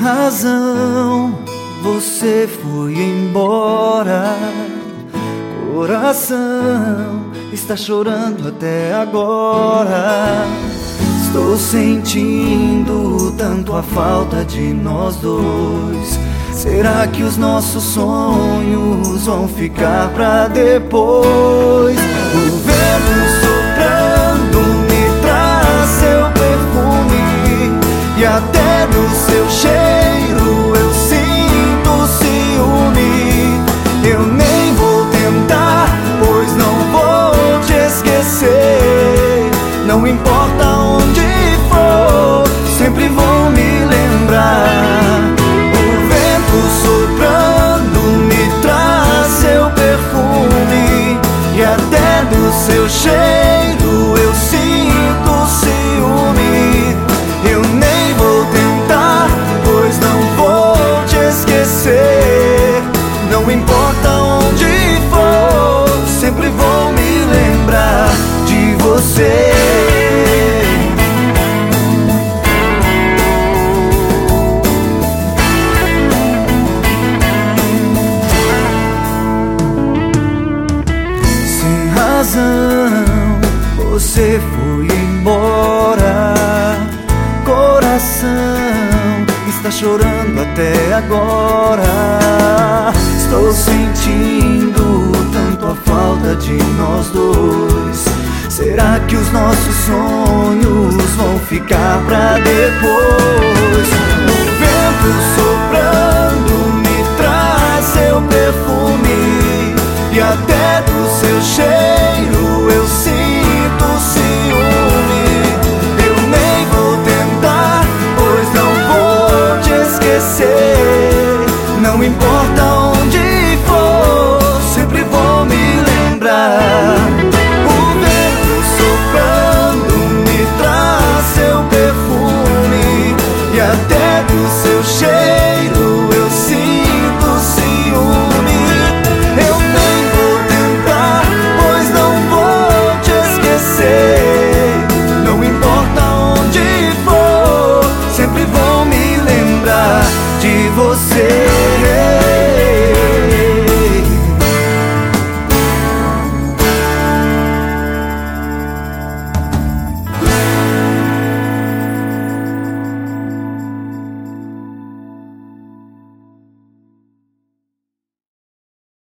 razão, você foi embora. Coração está chorando até agora. Estou sentindo tanto a falta de nós dois. Será que os nossos sonhos vão ficar pra depois? O vento soprando me traz seu perfume, e até do seu cheiro eu sinto ciúme. Eu nem vou tentar, pois não vou te esquecer. Não importa onde for, sempre vou me lembrar. O vento soprando me traz seu perfume, e até do seu cheiro eu sinto ciúme. Eu nem vou tentar, pois não vou te esquecer. Não importa onde for, sempre vou me lembrar de você. Sem razão, você foi embora. Coração está chorando até agora. Estou sentindo tanto a falta de nós dois. Será que os nossos sonhos vão ficar pra depois? O vento soprando me traz seu perfume, e até do seu cheiro eu sinto ciúme. Eu nem vou tentar, pois não vou te esquecer.